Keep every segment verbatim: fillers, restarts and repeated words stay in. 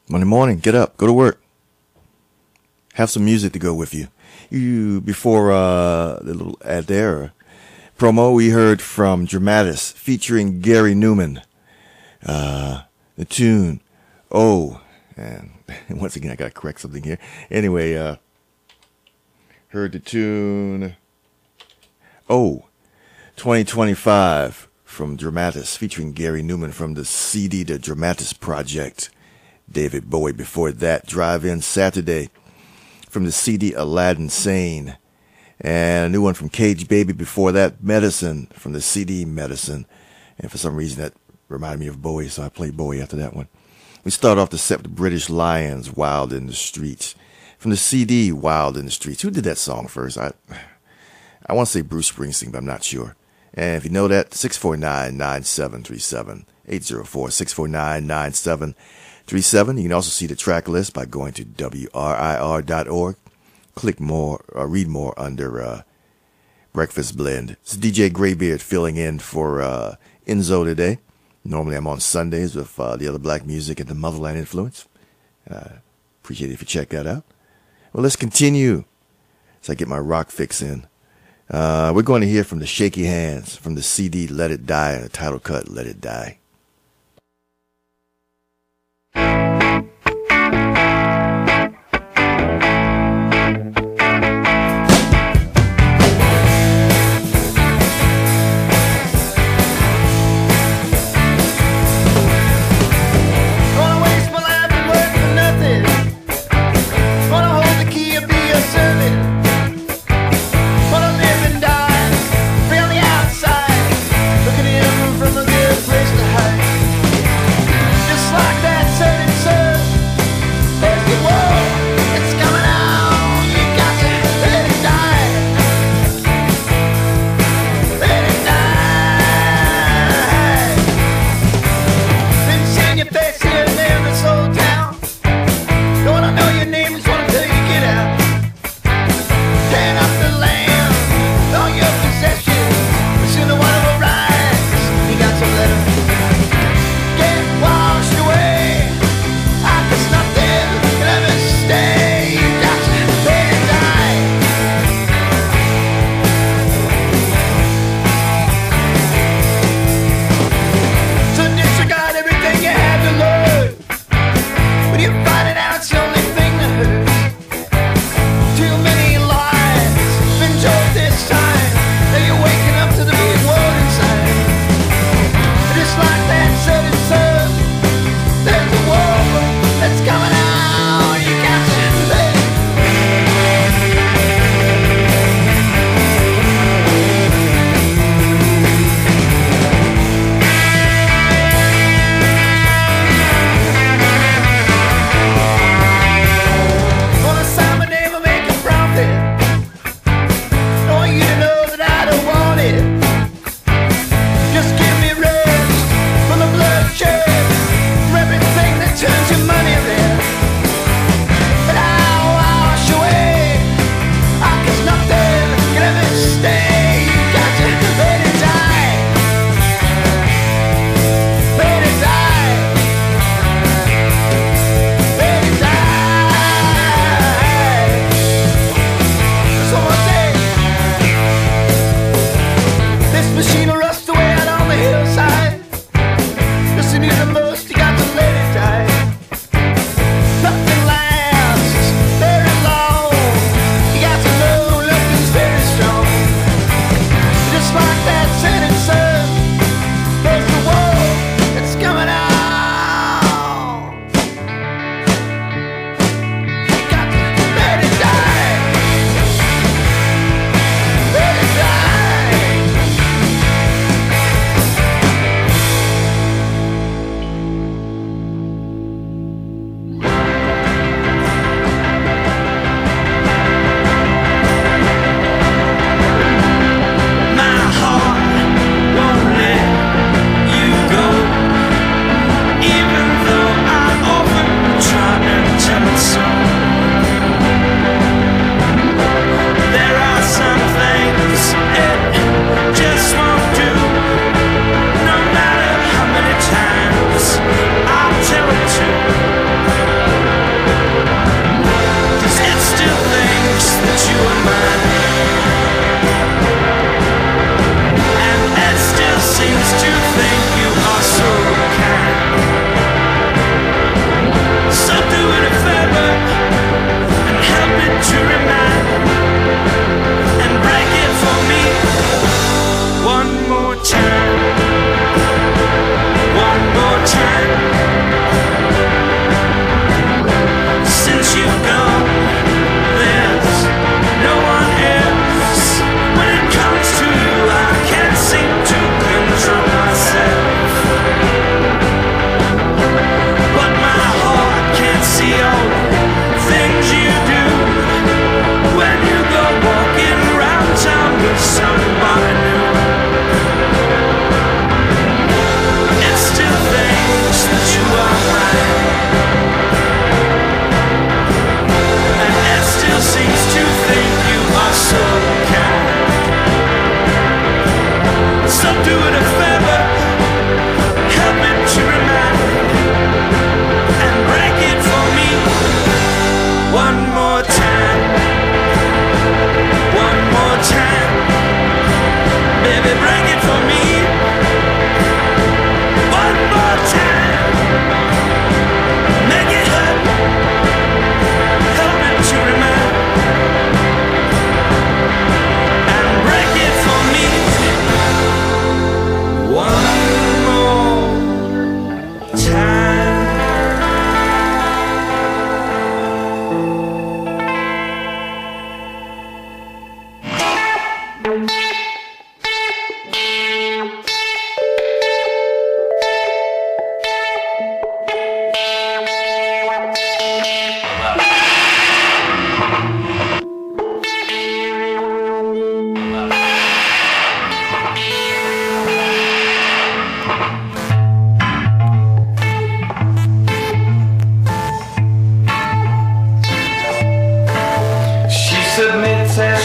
Monday morning, get up, go to work. Have some music to go with you. You before uh, the little ad there promo, we heard from Dramatis featuring Gary Newman. Uh, the tune, oh, and once again I gotta correct something here. Anyway, uh, heard the tune, oh, twenty twenty-five from Dramatis featuring Gary Newman from the C D The Dramatis Project. David Bowie before that, Drive-In Saturday from the C D Aladdin Sane. And a new one from Cage Baby before that, Medicine from the C D Medicine. And for some reason that reminded me of Bowie, so I played Bowie after that one. We start off the set with the British Lions, Wild in the Streets. From the C D Wild in the Streets. Who did that song first? I I want to say Bruce Springsteen, but I'm not sure. And if you know that, six four nine, nine seven three seven, eight zero four, six four nine, nine seven three seven. You can also see the track list by going to W R I R dot org. Click more, or read more under uh, Breakfast Blend. It's D J Graybeard filling in for uh, Enzo today. Normally I'm on Sundays with uh, the other black music and the Motherland Influence. Uh, appreciate it if you check that out. Well, let's continue as I get my rock fix in. Uh, we're going to hear from the Shaky Hands from the C D Let It Die and the title cut Let It Die. Place to hide.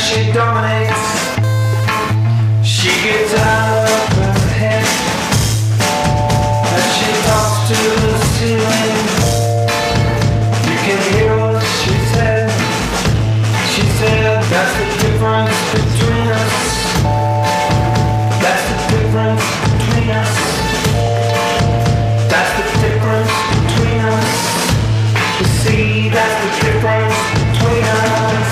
she dominates. She gets out of her head and she talks to the ceiling. You can hear what she said. She said, that's the difference between us. That's the difference between us. That's the difference between us. You see, that's the difference between us.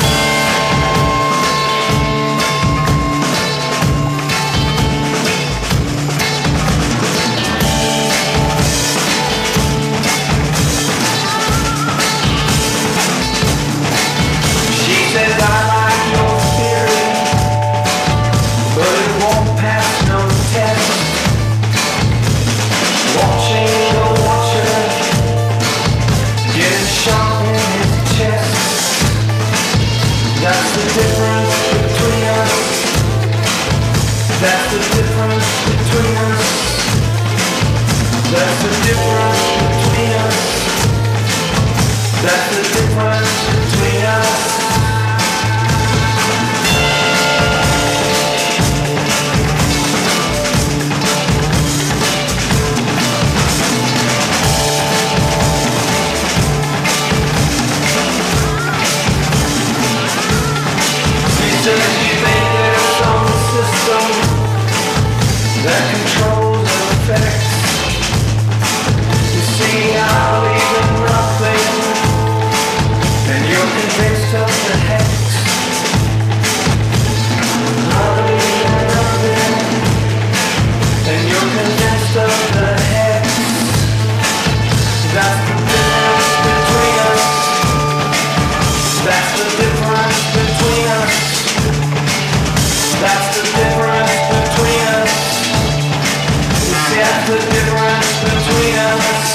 Says I like your theory, but it won't pass no test. Watching the watcher, getting shot in his chest. That's the difference between us. That's the difference between us. That's the difference between us. That's the difference between us. You think there's some system that controls the effects. You see, I believe in nothing, and you're convinced of the hex. I believe in nothing, and you're convinced of the hex. That's the difference between us. That's the difference between us. That's the difference between us. You see, that's the difference between us.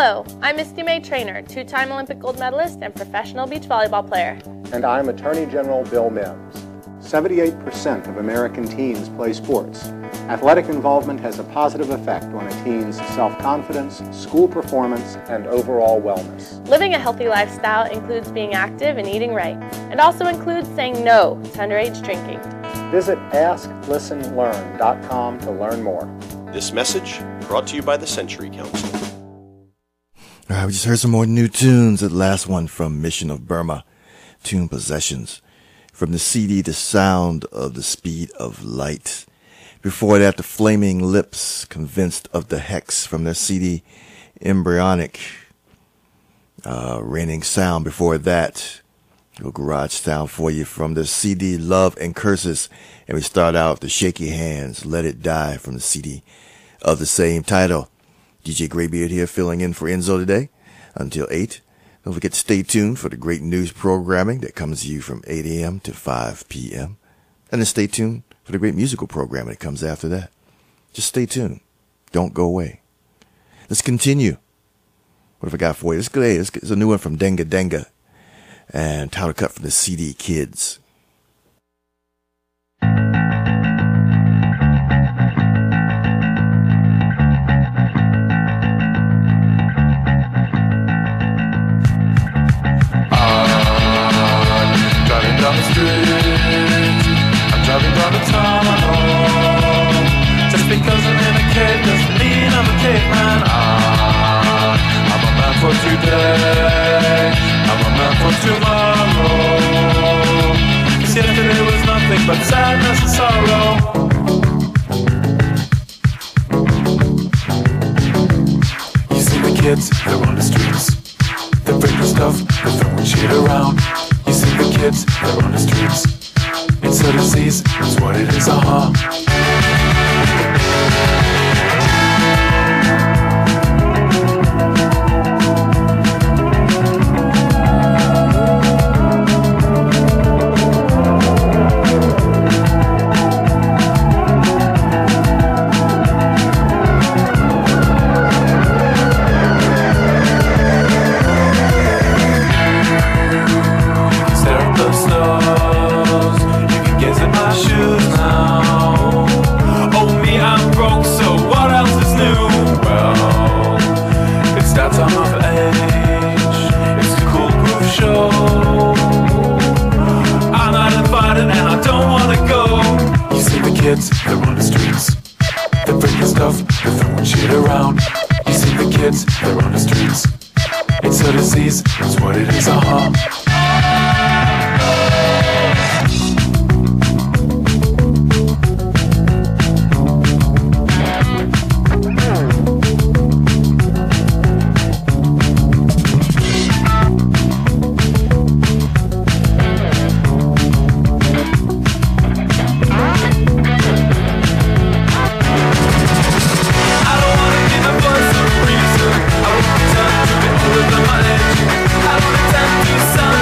Hello, I'm Misty May Trainer, two-time Olympic gold medalist and professional beach volleyball player. And I'm Attorney General Bill Mims. seventy-eight percent of American teens play sports. Athletic involvement has a positive effect on a teen's self-confidence, school performance, and overall wellness. Living a healthy lifestyle includes being active and eating right. It also includes saying no to underage drinking. Visit ask listen learn dot com to learn more. This message brought to you by the Century Council. All right, we just heard some more new tunes. The last one from Mission of Burma, Tune Possessions. From the C D, The Sound of the Speed of Light. Before that, The Flaming Lips, Convinced of the Hex, from their C D, Embryonic. Uh, Raining Sound. Before that, a little garage sound for you from the C D, Love and Curses. And we start out with The Shaky Hands, Let It Die, from the C D of the same title. D J Graybeard here, filling in for Enzo today until eight. Don't forget to stay tuned for the great news programming that comes to you from eight a.m. to five p.m. And then stay tuned for the great musical programming that comes after that. Just stay tuned. Don't go away. Let's continue. What have I got for you? Let's go. Hey, this is a new one from Denga Denga and title cut from the C D Kids. Down the street, I'm driving down the tunnel. Just because I'm in a cave doesn't mean I'm a caveman. Ah, I'm a man for today, I'm a man for tomorrow. 'Cause yesterday was nothing but sadness and sorrow. You see the kids, they're on the streets. They're breaking stuff, they're throwing shit around. You see the kids, they're on the streets. It's a disease, that's what it is, uh-huh. They're on the streets. They're breaking stuff, they're throwing shit around. You see the kids, they're on the streets. It's a disease, that's what it is, uh-huh. Sun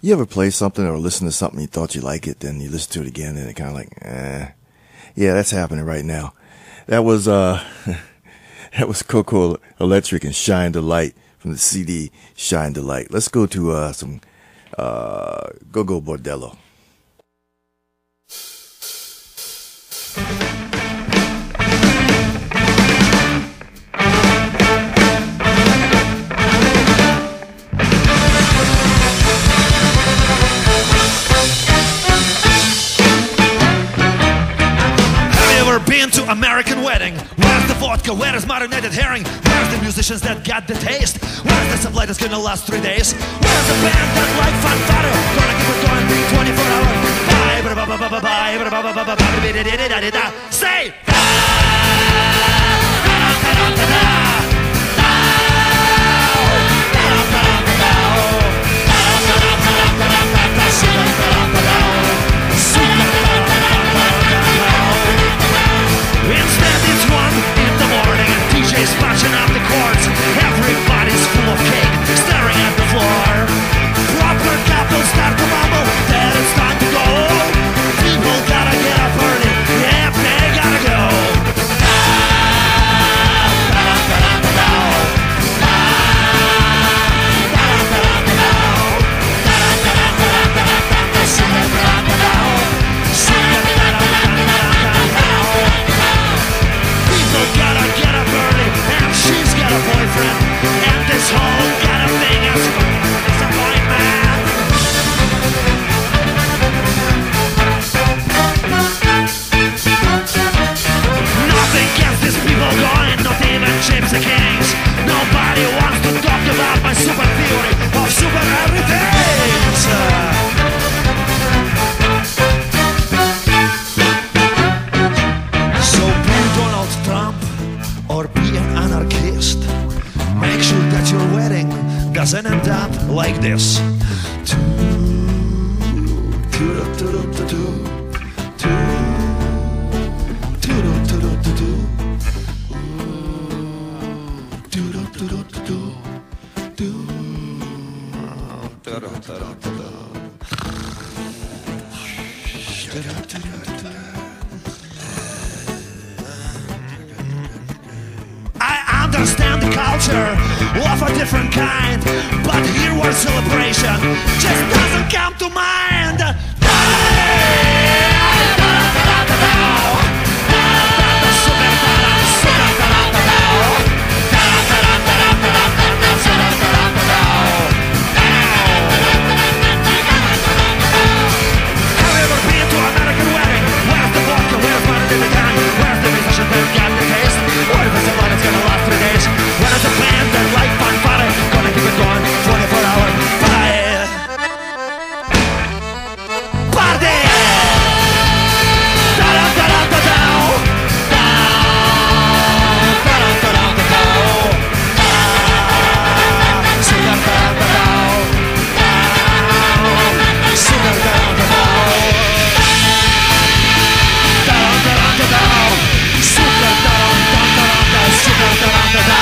You ever play something or listen to something you thought you like it, then you listen to it again and it kind of like, eh. Yeah, that's happening right now. That was, uh, that was Coco Electric and Shine the Light from the C D Shine the Light. Let's go to, uh, some, uh, Go-Go Bordello. Been to American wedding? Where's the vodka? Where is marinated herring? Where's the musicians that got the taste? Where's the supply that's gonna last three days? Where's the band that like fanfare? Gonna keep it going twenty-four hours. Bye, bye, bye, bye, bye, bye, bye, bye, bye, say! Instead it's one in the morning and D J's matching up the chords. Everybody's full of cake, staring at the floor. Proper couples start to mumble that it's time to go. People gotta get up early, yeah, they gotta go. Gotta get up early, and she's got a boyfriend, and this whole kind of thing is a disappointment. Nothing gets these people going, not even Gypsy Kings. Nobody wants to talk about my super theory of super everything. So be Donald Trump or be an anarchist. Make sure that your wedding doesn't end up like this. I understand the culture of a different kind, but here word celebration just doesn't come to mind. Have you ever been to an American wedding? Where's the vodka? Where's money in the gang? Where's the musician that got the taste? What if it's a line that's gonna last three days? When it's a band that like fanfare, gonna keep it going twenty-four hours. Bye! Party! Da-da-da-da-da-da! Da-da-da-da-da-da! Super-da-da-da-da! Super-da-da-da-da! Da-da-da-da-da! Super-da-da-da-da-da! Super-da-da-da-da!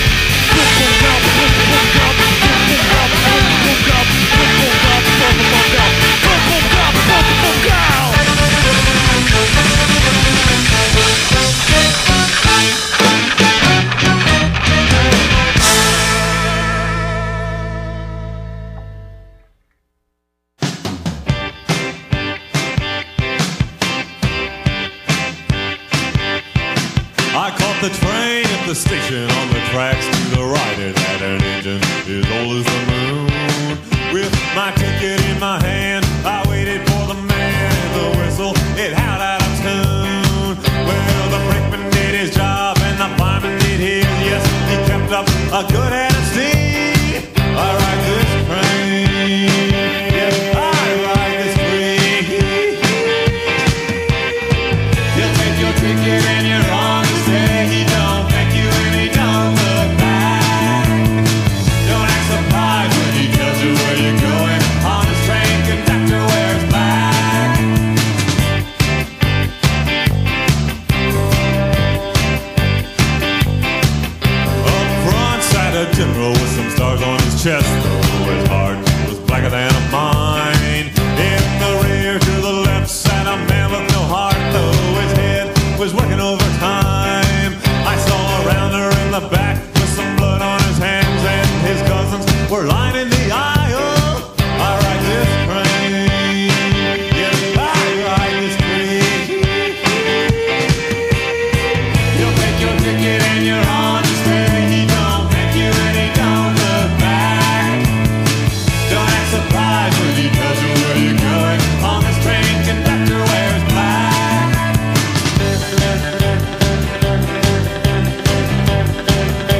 I caught the train at the station on the tracks to the right. It had an engine as old as the moon. With my ticket in my hand, I waited for the man in the whistle. It howled out of tune. Well, the brakeman did his job and the fireman did his. Yes, he kept up a good head of steam. I ride this train. Yes, I ride this train. You take your ticket and you're on the stage. He don't thank you and he don't look back. Don't act surprised when he tells you where you're going. On this train, conductor wears black. Up front sat a gentleman time. I saw a rounder in the back with some blood on his hands, and his cousins were lining the aisle. I ride this train, yes, I ride this train. You'll take your ticket and you're on your way. He don't thank you and he don't look back. Don't act surprised when he tells you where you're going. On this train, conductor wears black.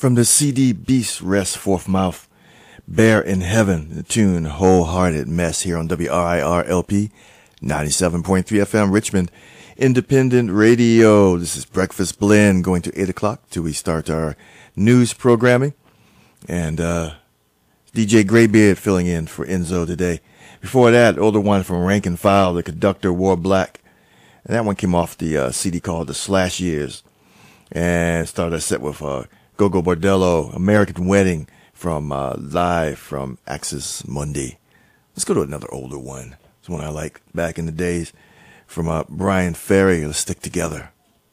from the C D Beast Rest Fourth Mouth, Bear in Heaven, the tune Wholehearted Mess here on W R I R L P, ninety-seven point three F M Richmond, Independent Radio. This is Breakfast Blend going to eight o'clock till we start our news programming. And uh, D J Graybeard filling in for Enzo today. Before that, older one from Rank and File, The Conductor Wore Black. And that one came off the uh, C D called The Slash Years. And started a set with uh, Gogo Bordello, American Wedding from uh, Live from Axis Mundi. Let's go to another older one. It's one I liked back in the days from uh, Brian Ferry. Let's Stick Together.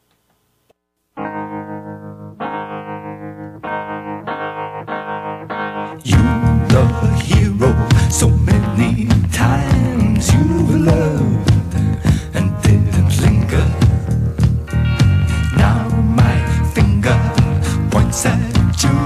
You the hero, so many times you loved and didn't linger. Now my finger points at you,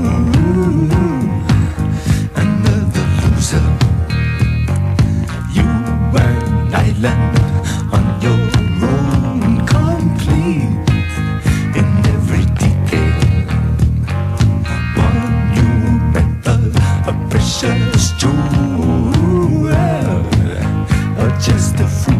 another loser. You were an island on your own, complete in every detail. One you meant a, a precious jewel, or just a fool.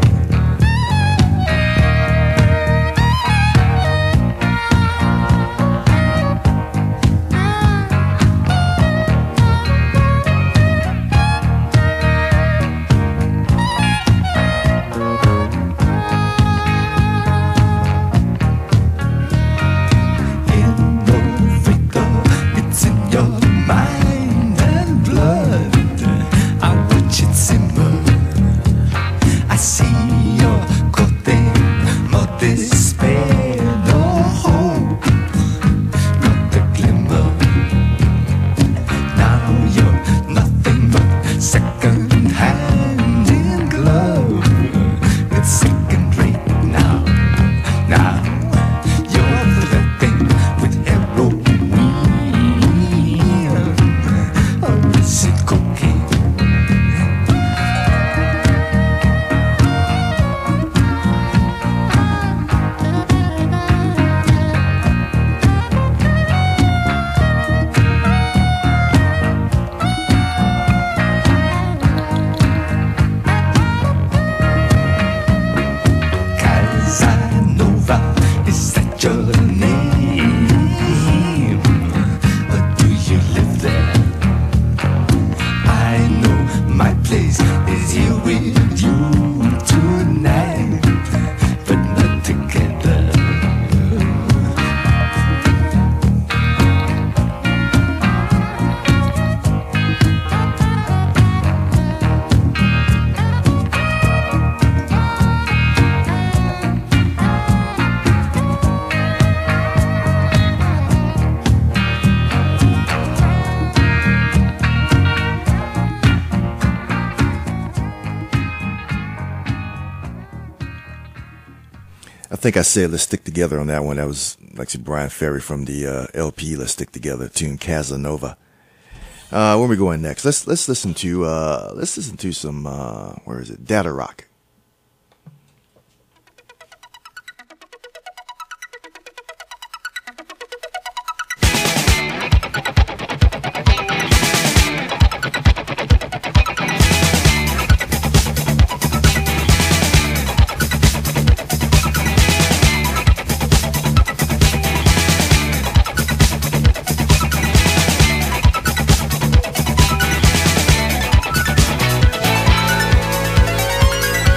I think I said Let's Stick Together on that one. That was actually Brian Ferry from the uh, L P Let's Stick Together tune Casanova. Uh, where are we going next? Let's let's listen to uh, let's listen to some uh, where is it? Data Rock. Thank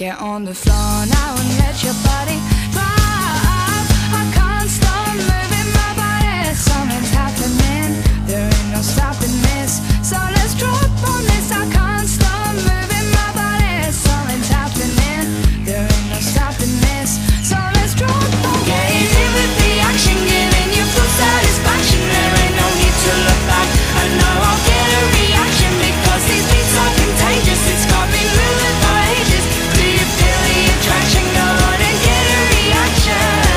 Get on the floor now and let your body drive. I can't stop moving my body. Something's happening, there ain't no stopping this. So let's drop on this. I can't stop moving my body. Something's happening, there ain't no stopping this. So let's drop on this. Getting in with the action, giving you full satisfaction. There ain't no need to look back. I know I'll get a reaction because these beats are contagious. It's got me moving for ages. Do you feel the attraction? Go on and get a reaction.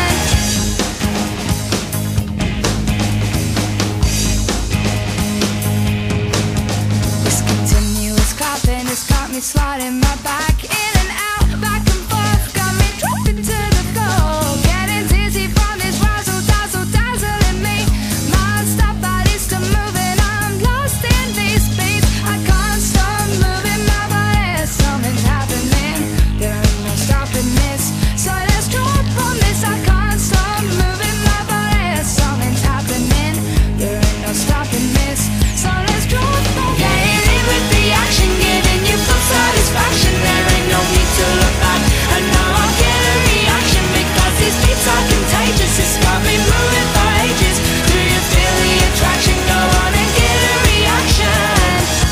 This continuous clapping has got me sliding my back in and out, back and forth, got me dropping to the floor. Getting dizzy from this razzle dazzle dazzling me. Mind stop, body still moving. I'm lost in these beats. I can't stop moving my body. Something's happening, there ain't no stopping this. So let's drop on this. I can't stop moving my body. Something's happening, there ain't no stopping this. So let's drop on this. Getting in with the action, giving you full satisfaction. There ain't no need to look back. I know I'll get a reaction because these beats are contagious. It's got me moving for ages. Do you feel the attraction? Go on and get a reaction.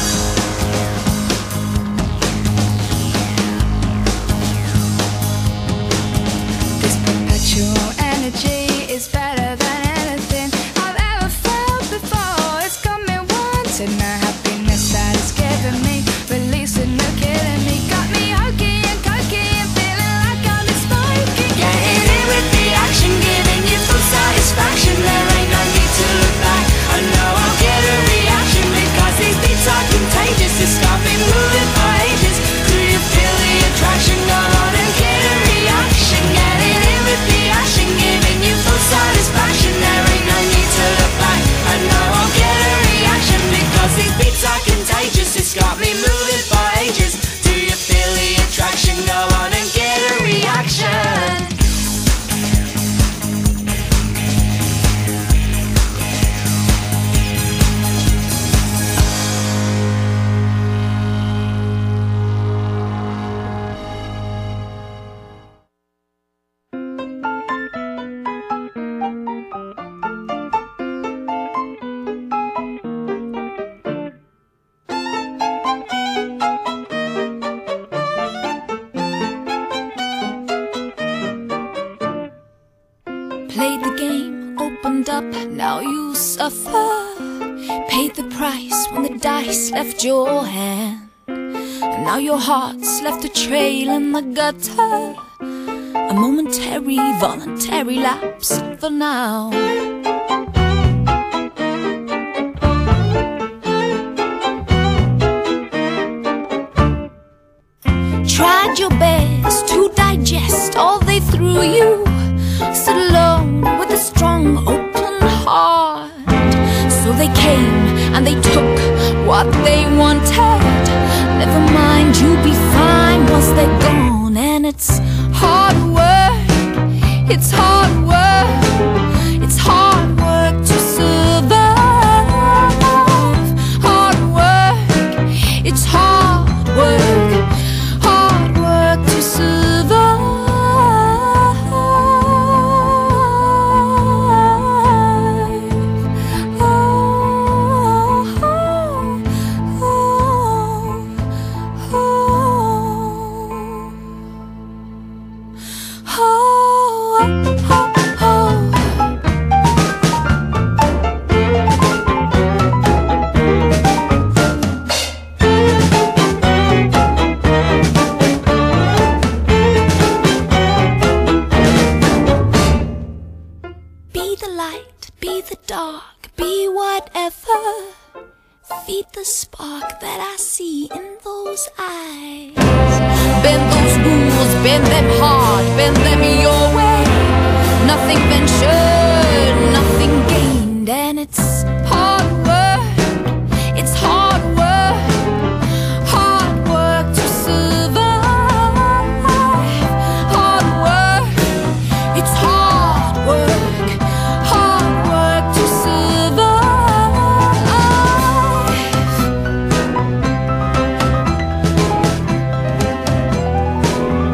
This perpetual energy is better than anything I've ever felt before. It's got me wanting the happiness that it's given me, releasing the killing me. Got me hokey and cokey and feeling like I'm smoking. Getting in with the action, giving you full satisfaction. There ain't no need to look back. I know I'll get a reaction because these beats are contagious. It's got me moving for ages. Do you feel the attraction? Go on and get a reaction. Getting in with the action, giving you full satisfaction. There ain't no need to look back. I know I'll get a reaction because these beats are contagious. It's got me moving for ages. Do you feel the attraction? Go on and get a reaction. Played the game, opened up, now you suffer. Paid the price when the dice left your hand. And now your heart's left a trail in the gutter. A momentary, voluntary lapse for now. Tried your best to digest all they threw you. Stood alone with a strong, open heart. So they came and they took what they wanted. Never mind, you'll be fine once they're gone. And it's hard work, it's hard work, it's hard work to survive. Hard work, it's hard work, hard work to survive. Be the light, be the dark, be whatever. Feed the spark that I see in those eyes. Bend those rules, bend them hard, bend them your way. Nothing ventured, nothing gained. And it's hard work, it's hard work, hard work to survive. Hard work, it's hard work, hard work to survive.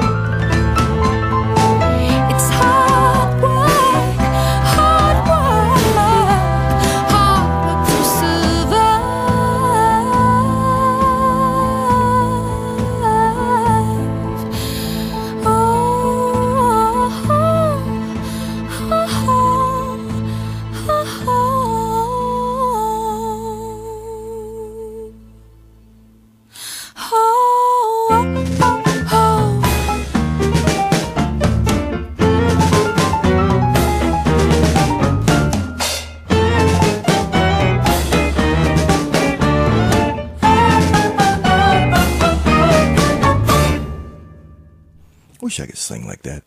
wish I could sing like that.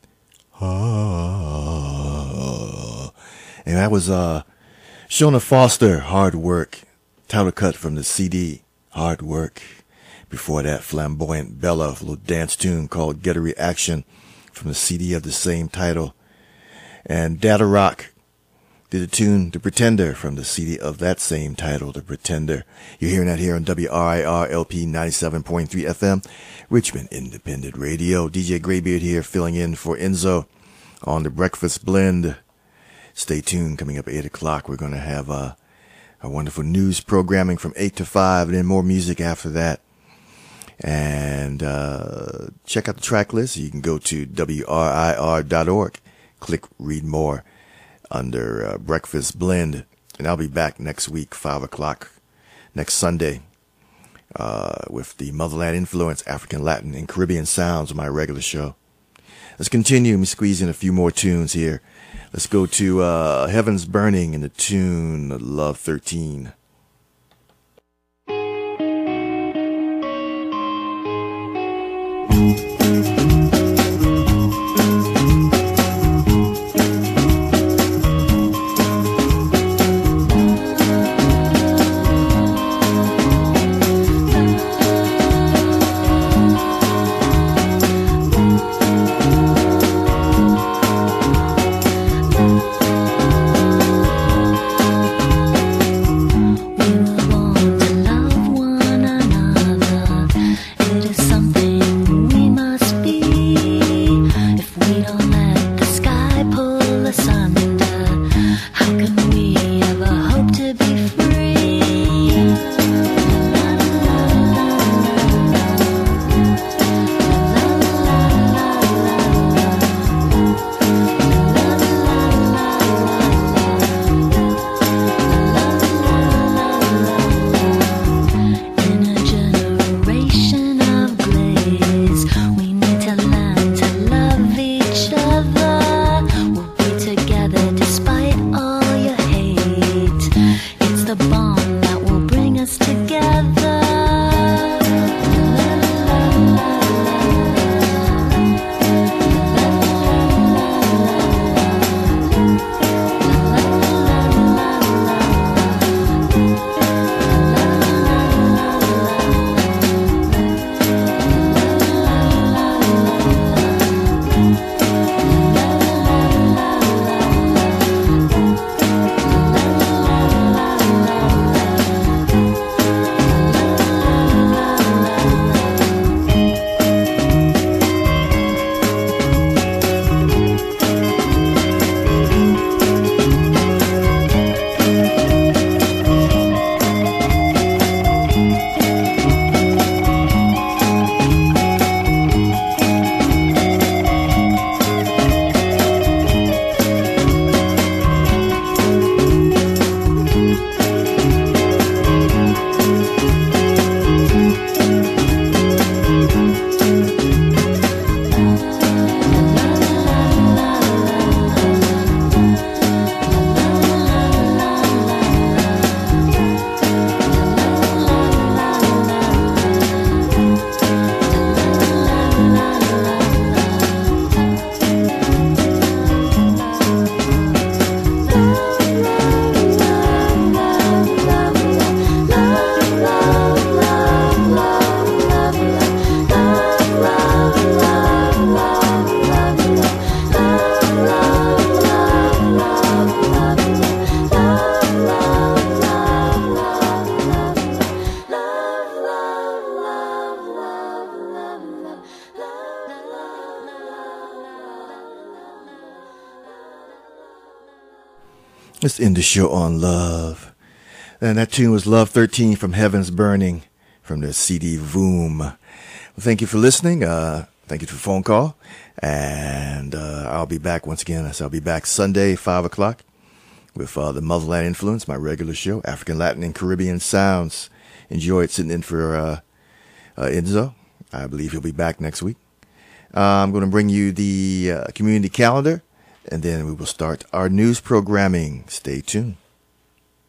Ah. And that was uh, Shona Foster, Hard Work. Title cut from the C D, Hard Work. Before that, Flamboyant Bella, a little dance tune called Get a Reaction from the C D of the same title. And Data Rock did a tune, The Pretender, from the C D of that same title, The Pretender. You're hearing that here on W R I R L P ninety-seven point three F M, Richmond Independent Radio. D J Graybeard here, filling in for Enzo on the Breakfast Blend. Stay tuned. Coming up at eight o'clock, we're going to have uh, a wonderful news programming from eight to five, and then more music after that. And uh, check out the track list. You can go to W R I R dot org. Click Read More under uh, Breakfast Blend. And I'll be back next week, five o'clock, next Sunday, uh, with the Motherland Influence, African, Latin, and Caribbean sounds of my regular show. Let's continue. Let me squeeze in a few more tunes here. Let's go to uh, Heaven's Burning and the tune Love thirteen. Let's end the show on love. And that tune was Love thirteen from Heaven's Burning from the C D Voom. Well, thank you for listening. Uh, thank you for the phone call. And uh, I'll be back once again. So I'll be back Sunday, five o'clock with uh, the Motherland Influence, my regular show, African, Latin, and Caribbean Sounds. Enjoy it, sitting in for uh, uh, Enzo. I believe he'll be back next week. Uh, I'm going to bring you the uh, community calendar, and then we will start our news programming. Stay tuned.